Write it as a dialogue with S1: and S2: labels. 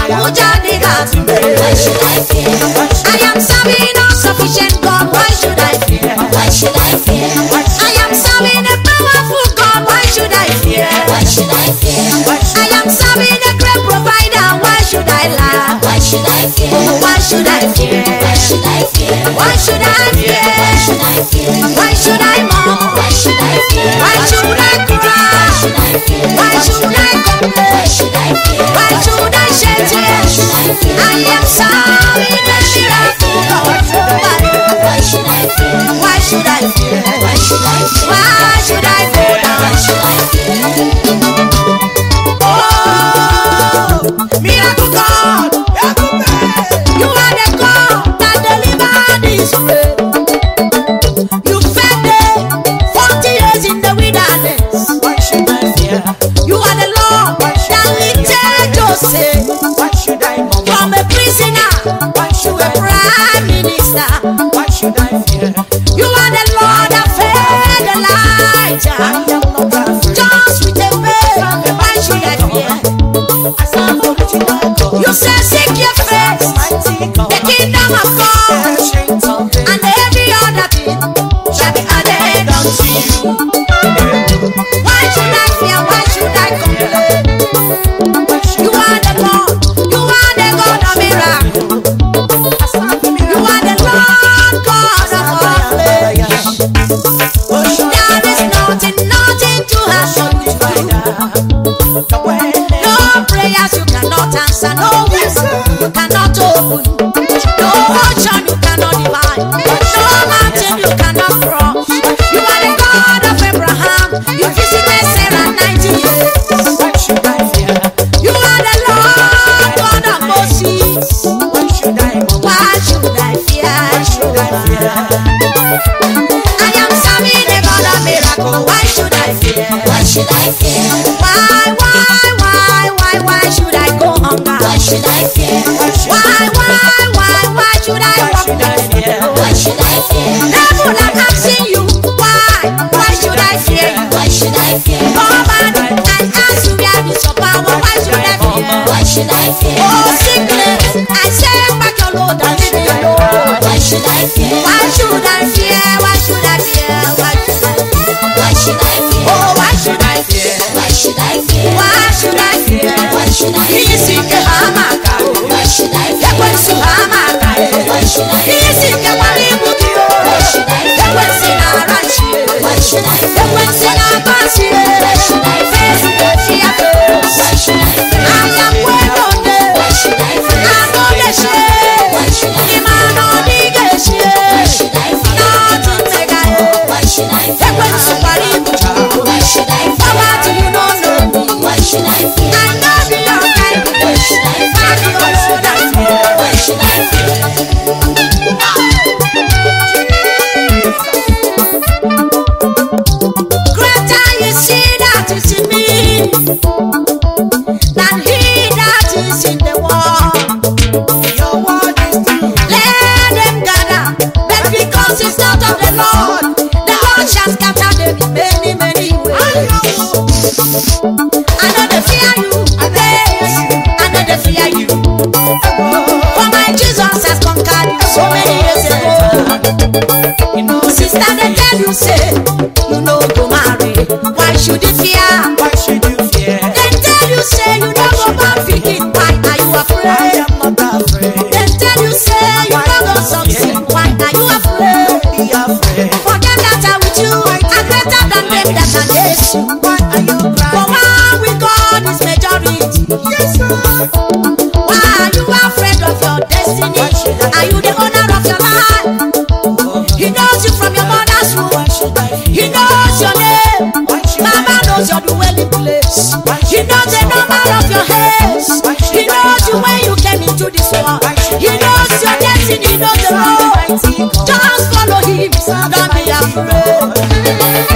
S1: Why should I fear? I am serving a sufficient God. Why should I fear? Why should I fear? I am serving a powerful God. Why should I fear? Why should I fear? I am serving a great provider. Why should I laugh? Why should I fear? Why should I fear? Why should I fear? Why should I fear? Why should I fear? Why should I mourn? Why should I fear? Why should I cry? Why should I complain? Why should I fear? Why should I shed tears? I am serving a miracle God. Why should I fear? Why should I fear? Why should I fear? Why should I go down? Why should I fear? Oh, miracle God, you are the God that delivered Israel. You fed them 40 years in the wilderness.
S2: Why should I fear?
S1: You are the Lord that lifted Joseph
S2: Why should I murmur?
S1: from a prisoner
S2: Why
S1: to
S2: should
S1: a
S2: I?
S1: prime minister.
S2: Why should I fear?
S1: You are the Lord that fed
S2: I
S1: Elijah
S2: am not afraid.
S1: just with a faith. Why should I fear?
S2: I serve the original God.
S1: You say seek your face,
S2: Mighty God.
S1: the kingdom of God,
S2: Ancient of days.
S1: and every other thing shall be added unto you. Why should I fear? Why should I complain? You are the Lord. You are the God of miracles. You are the Lord God of all flesh. There is nothing too hard for you to do. No prayers you cannot answer. No wisdom you cannot open. No ocean you cannot divide. No mountain you cannot cross. You are the God of Abraham. You visited Sarah 90 years.
S2: Why should I fear?
S1: You are the Lord God of Moses.
S2: Why should I murmur?
S1: Why should I fear?
S2: Why should I fear?
S1: I am serving a God of miracle. Why should I fear? Why should I fear? Why should I go hunger? Why should I fear? Why should I walk with fear?
S2: Why should I fear?
S1: Devil, I'm asking you, why should I fear you?
S2: Why should I fear?
S1: Oh man, I ask you where is your power? Why should I fear?
S2: Why should I fear?
S1: Oh sickness, I say back your load and leave me alone.
S2: Why should I fear?
S1: Why should I fear? Why should I fear? Why should I fear?
S2: Why should I fear?
S1: Oh, why should I fear?
S2: Why should I fear?
S1: Why should I fear?
S2: Why should I fear?
S1: Isike hamaka.
S2: Why should I fear?
S1: Ekwensu hamaka.
S2: Why should I fear?
S1: Isike walibuki.
S2: Why should I fear?
S1: Ekwensu na arashi.
S2: Why should I fear?
S1: Ekwensu na abasi.
S2: Why should I fear?
S1: Face to fear face.
S2: Why should I fear?
S1: I am well
S2: Why should I fear?
S1: I know the shame.
S2: Why should I fear?
S1: Imano dige
S2: Why
S1: shame.
S2: should I fear?
S1: Nothing mega.
S2: Why should I fear?
S1: Ekwensu walibuki.
S2: Why should I fear?
S1: Poverty you don't know me.
S2: Why should I fear?
S1: I know the your kind.
S2: Why should I fear?
S1: Back your load and fear.
S2: Why should I fear?
S1: Greater is he that is in me than he that is in the world.
S2: Your word is true.
S1: Let them gather, but because it's not of the Lord, the Lord shall scatter them in many, many ways. I know they fear you, yes, I know they fear you. For my Jesus has conquered you so many years ago. Sister, they tell you, say, you know go marry. Why should you fear?
S2: Why should you fear?
S1: They tell you, say, you know go back picking. Why are you
S2: I
S1: afraid?
S2: am not afraid.
S1: They tell you, say, you know go succeed. Why are you afraid?
S2: Be afraid.
S1: For them that are with you are greater than them that are against you.
S2: Why are you
S1: For
S2: crying?
S1: one with God is majority.
S2: Yes, sir.
S1: Why are you afraid of your destiny? Are you the owner of your life? He knows you from your mother's womb.
S2: Why should I fear?
S1: He knows your name.
S2: Why should
S1: Mama knows your dwelling place. He knows the number of your hairs. He knows you when you came into this world. He knows your destiny. He knows the road. Just follow him. Don't be afraid.